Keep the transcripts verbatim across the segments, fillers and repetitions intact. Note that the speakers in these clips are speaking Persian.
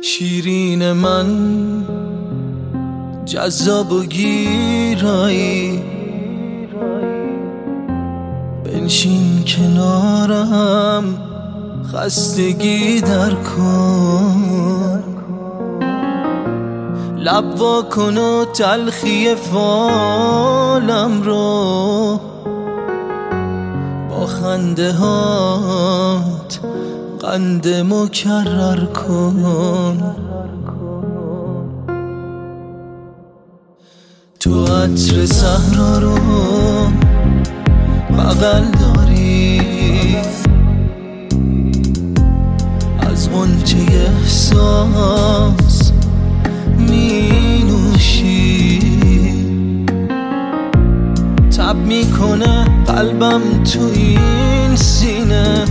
شیرین من جذاب و گیرایی، بنشین کنارم خستگی در کن، لب وا کن و تلخی فالم رو با خنده هات قند مکرر کن. تو عطر صحرا رو بغل داری، از غنچه احساس می نوشی، تب میکنه قلبم تو این سینه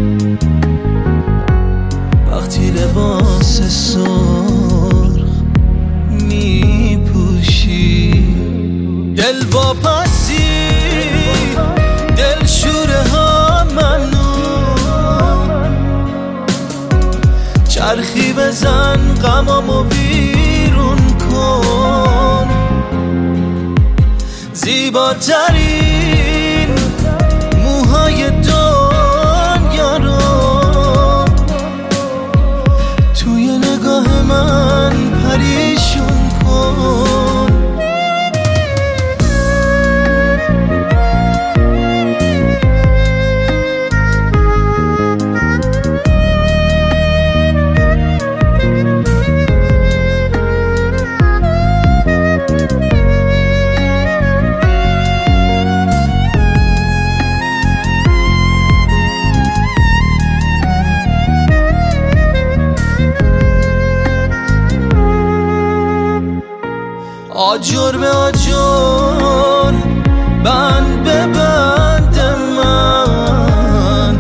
وقتی لباس سرخ می پوشی. دل واپسی، دل شوره ها ممنون، چرخی بزن غمامو بیرون کن، زیباترین موهای دنیا رو توی نگاه من پریشون کن. آجر به آجر بند به بند من،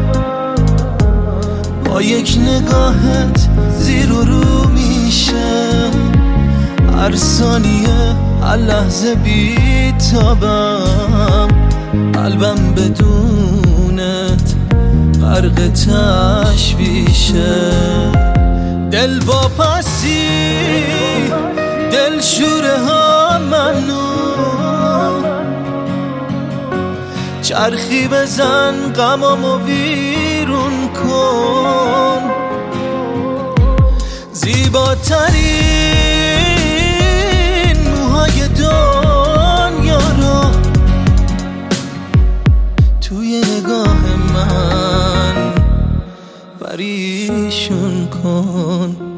با یک نگاهت زیر و رو میشه هر ثانیه، هر لحظه بیتابم، قلبم بدونت غرق تشویشه. دل واپسی، دل شوره ها ممنون، چرخی بزن غمامو ویرون کن، زیباترین موهای دنیا رو توی نگاه من پریشون کن.